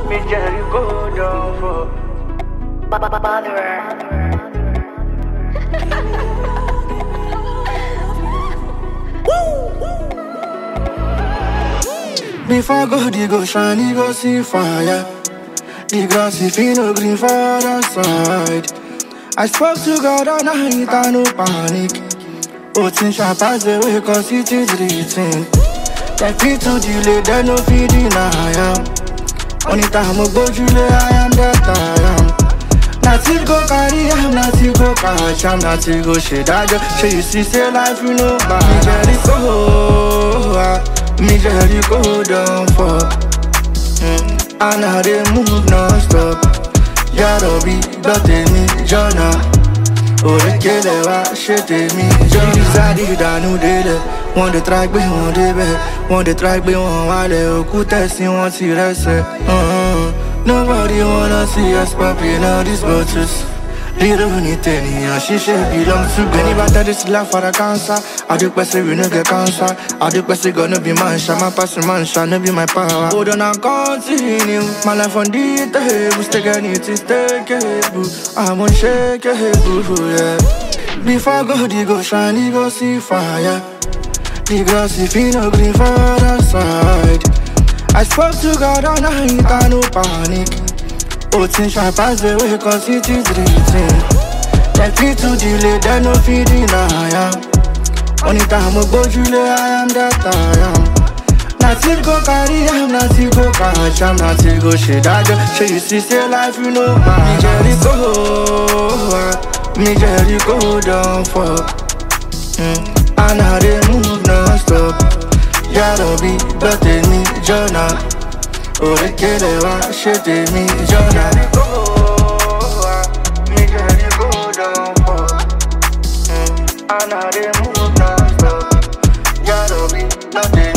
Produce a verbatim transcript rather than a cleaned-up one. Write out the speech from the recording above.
Me Jerry go down for Before God, he go shine, he go see fire. The grass if he no green for the side. I spoke to God all night, I no panic. Oh, things shall pass away, cause it is written. They fit to delay, they no fit deny am. Only time I go Julie, I am that I am. Nothing go carry am, nothing go catch am, nothing go shade I just show you see, say life you know bad. Me Jerry go, ah, me Jerry go down for mm. And now they move non-stop. Yarobi, dote mi, Jona Orekele wa, shete mi, Jona Zadi danu dele One de track be, one de be One de track be, one wale Okute si, one si rese uh-huh. Nobody wanna see us popping all these bottles. Little Nitini, and she should belong to God. Anybody this laugh for a cancer. I do best we no get cancer. I do best gonna be man, my passion man, shall not be my power. Hold on, I continue. My life on the table, stick I need to take it, boo. I'm on shake it, boo, yeah. Before God, he go shine, he go see fire. The grass if he no green for the side. I spoke to God all night, I no panic. Oh, things shall pass away, cause it is written. They fit to delay, they no fit deny am. Only time I go Julie, I am that I am. Nothing go carry am, nothing go catch am, nothing go shade I just show you see, say life you know man. Me Jerry go, ah, me Jerry go down for mm. And now they move non-stop. Yarobi, dote mi, Jona Orekele wa, shete mi, Jona Me Jerry go down for mm. And now they move non-stop. Yarobi, dote